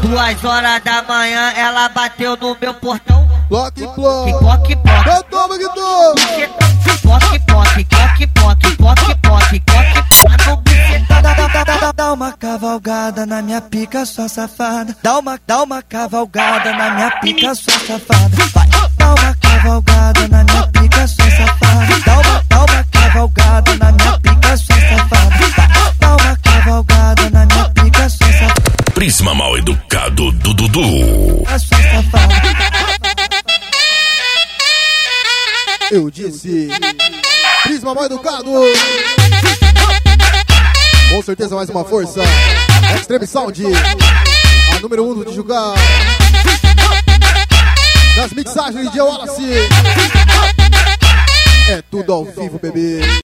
2 horas da manhã ela bateu no meu portão. Bloque, bloque. Poque, poque. Eu tomo que toma. Poque, poque, poque, poque, poque, poque, poque. Dá uma cavalgada na minha pica, sua safada. Dá uma cavalgada na minha pica, sua safada. Vai. Dá uma cavalgada na minha pica, sua safada. Dá uma cavalgada na minha pica, sua safada. Vai. Dá uma cavalgada na minha pica, sua safada. Prisma Mal Educado do Dudu. A sua safada. Eu disse. Prisma Mal Educado. Com certeza mais uma força. Extreme Sound. A número 1 do Tijucá. Nas mixagens de Wallace. É tudo ao vivo, bebê.